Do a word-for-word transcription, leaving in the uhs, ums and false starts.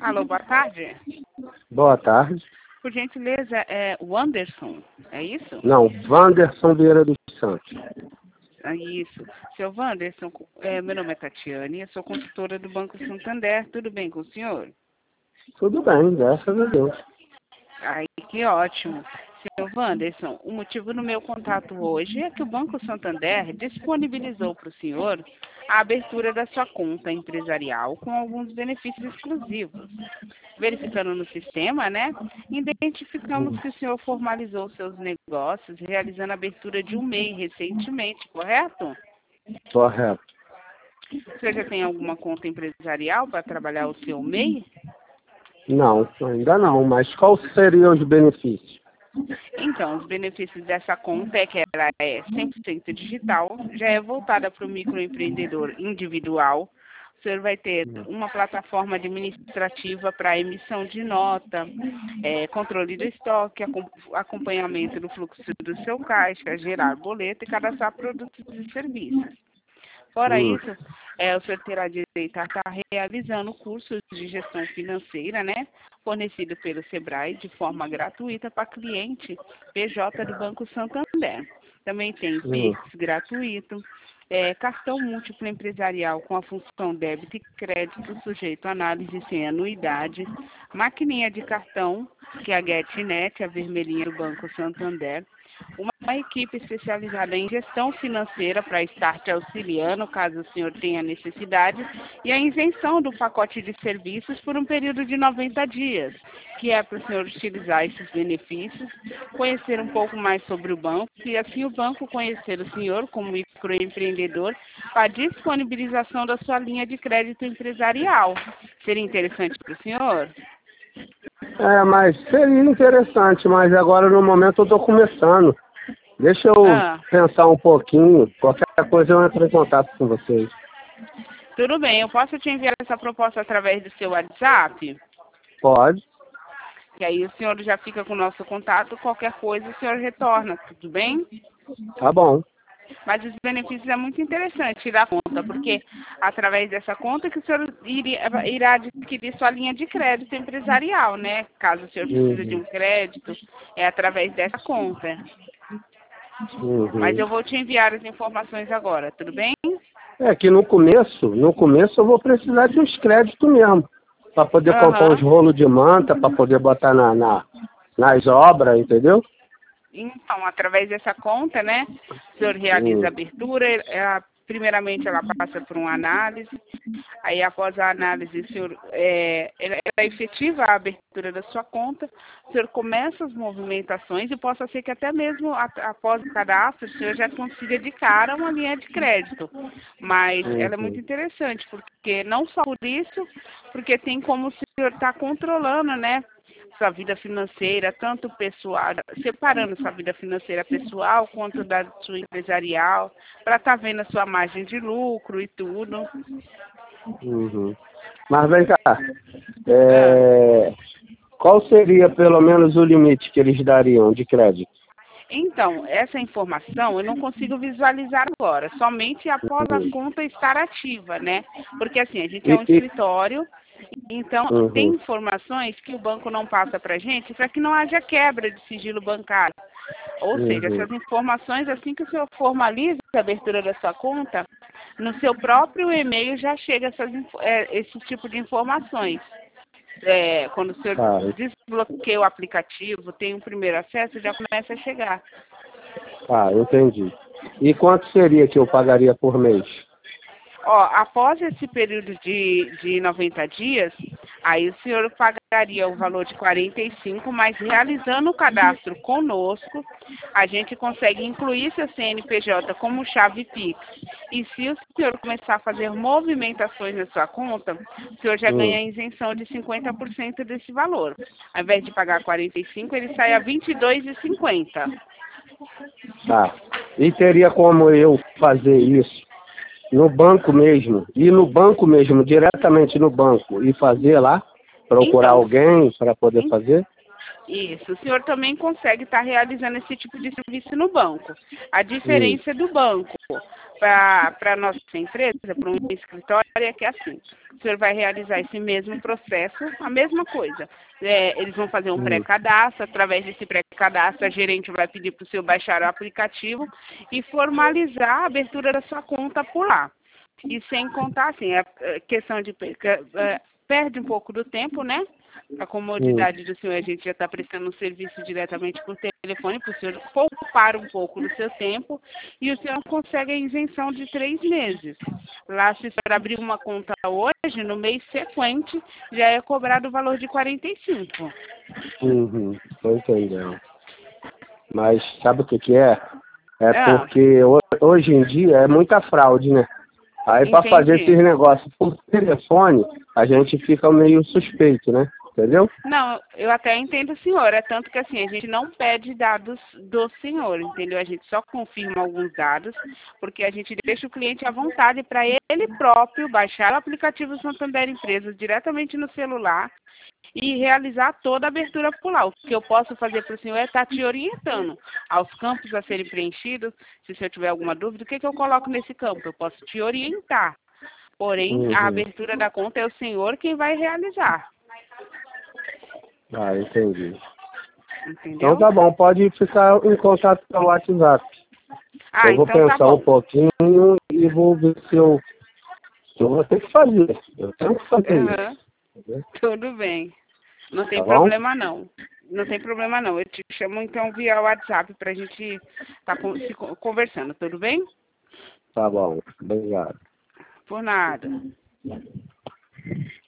Alô, boa tarde. Boa tarde. Por gentileza, é o Anderson, é isso? Não, Wanderson Vieira dos Santos. É isso. Seu Wanderson, é, meu nome é Tatiane, eu sou consultora do Banco Santander. Tudo bem com o senhor? Tudo bem, graças a Deus. Ai, que ótimo. Seu Wanderson, o motivo do meu contato hoje é que o Banco Santander disponibilizou para o senhor a abertura da sua conta empresarial com alguns benefícios exclusivos. Verificando no sistema, né, identificamos que o senhor formalizou seus negócios realizando a abertura de um M E I recentemente, correto? Correto. O senhor já tem alguma conta empresarial para trabalhar o seu M E I? Não, ainda não, mas quais seriam os benefícios? Então, os benefícios dessa conta é que ela é cem por cento digital, já é voltada para o microempreendedor individual. O senhor vai ter uma plataforma administrativa para emissão de nota, é, controle do estoque, acompanhamento do fluxo do seu caixa, gerar boleto e cadastrar produtos e serviços. Fora Hum. isso, é, o senhor terá direito a estar realizando cursos de gestão financeira, né, fornecido pelo Sebrae de forma gratuita para cliente P J do Banco Santander. Também tem Hum. Pix gratuito, é, cartão múltiplo empresarial com a função débito e crédito sujeito a análise sem anuidade, maquininha de cartão, que é a GetNet, a vermelhinha do Banco Santander, uma equipe especializada em gestão financeira para estar te auxiliando, caso o senhor tenha necessidade, e a isenção do pacote de serviços por um período de noventa dias, que é para o senhor utilizar esses benefícios, conhecer um pouco mais sobre o banco, e assim o banco conhecer o senhor como microempreendedor para a disponibilização da sua linha de crédito empresarial. Seria interessante para o senhor? É, mas seria interessante, mas agora no momento eu estou começando. Deixa eu Ah. pensar um pouquinho, qualquer coisa eu entro em contato com vocês. Tudo bem, eu posso te enviar essa proposta através do seu WhatsApp? Pode? E aí o senhor já fica com o nosso contato, qualquer coisa o senhor retorna, tudo bem? Tá bom. Mas os benefícios é muito interessante tirar a conta, porque através dessa conta que o senhor iria, irá adquirir sua linha de crédito empresarial, né? Caso o senhor precise de um crédito, é através dessa conta. Uhum. Mas eu vou te enviar as informações agora, tudo bem? É que no começo, no começo eu vou precisar de uns créditos mesmo, para poder Aham. comprar uns rolos de manta, para poder botar na, na, nas obras, entendeu? Então, através dessa conta, né, o senhor realiza Hum. a abertura, ela, primeiramente ela passa por uma análise, aí após a análise, o senhor, é, ela, ela efetiva a abertura da sua conta, o senhor começa as movimentações e possa ser que até mesmo a, após o cadastro, o senhor já consiga de cara uma linha de crédito. Mas Uhum. ela é muito interessante, porque não só por isso, porque tem como o senhor estar controlando, né, sua vida financeira, tanto pessoal, separando sua vida financeira pessoal quanto da sua empresarial, para estar vendo a sua margem de lucro e tudo. Uhum. Mas vem cá, Ah. é, qual seria pelo menos o limite que eles dariam de crédito? Então, essa informação eu não consigo visualizar agora, somente após a Uhum. conta estar ativa, né? Porque assim, a gente é E, um e, escritório, então uhum. tem informações que o banco não passa para a gente para que não haja quebra de sigilo bancário. Ou seja, Uhum. essas informações, assim que o senhor formaliza a abertura da sua conta, no seu próprio e-mail já chega essas, é, esse tipo de informações. É, quando o senhor Tá. desbloqueia o aplicativo, tem um primeiro acesso, já começa a chegar. Ah, entendi. E quanto seria que eu pagaria por mês? Ó, após esse período de, de noventa dias, aí o senhor pagaria o valor de quarenta e cinco, mas realizando o cadastro conosco, a gente consegue incluir seu C N P J como chave Pix. E se o senhor começar a fazer movimentações na sua conta, o senhor já Hum. ganha a isenção de cinquenta por cento desse valor. Ao invés de pagar quarenta e cinco, ele sai a vinte e dois reais e cinquenta centavos. Tá. E teria como eu fazer isso no banco mesmo, ir no banco mesmo, diretamente no banco, e fazer lá, procurar Então, alguém para poder em- fazer? Isso, o senhor também consegue estar realizando esse tipo de serviço no banco. A diferença do banco para a nossa empresa, para um escritório, é que assim, o senhor vai realizar esse mesmo processo, a mesma coisa. É, eles vão fazer um Hum. pré-cadastro, através desse pré-cadastro a gerente vai pedir para o senhor baixar o aplicativo e formalizar a abertura da sua conta por lá. E sem contar, assim, a questão de... perde um pouco do tempo, né? A comodidade do senhor, a gente já está prestando um serviço diretamente por telefone, para o senhor poupar um pouco do seu tempo, e o senhor consegue a isenção de três meses. Lá, se o senhor abrir uma conta hoje, no mês sequente, já é cobrado o valor de quarenta e cinco. Uhum, tô entendendo. Mas sabe o que que é? É Ah, porque ho- hoje em dia é muita fraude, né? Aí para fazer entendi. esses negócios por telefone, a gente fica meio suspeito, né? Entendeu? Não, eu até entendo o senhor, é tanto que assim, a gente não pede dados do senhor, entendeu? A gente só confirma alguns dados, porque a gente deixa o cliente à vontade para ele próprio baixar o aplicativo Santander Empresas diretamente no celular e realizar toda a abertura por lá. O que eu posso fazer para o senhor é estar te orientando aos campos a serem preenchidos. Se o senhor tiver alguma dúvida, o que, que eu coloco nesse campo? Eu posso te orientar. Porém, a Uhum. abertura da conta é o senhor quem vai realizar. Ah, entendi. Então Entendeu? tá bom, pode ficar em contato pelo WhatsApp. Ah, Eu vou então tá pensar um bom. pouquinho e vou ver se eu, eu vou ter que fazer. Eu tenho que fazer Aham, isso. Entendeu? tudo bem. Não tem Tá bom? problema não. Não tem problema não. Eu te chamo então via WhatsApp pra gente estar tá se con- conversando, tudo bem? Tá bom. Obrigado. Por nada.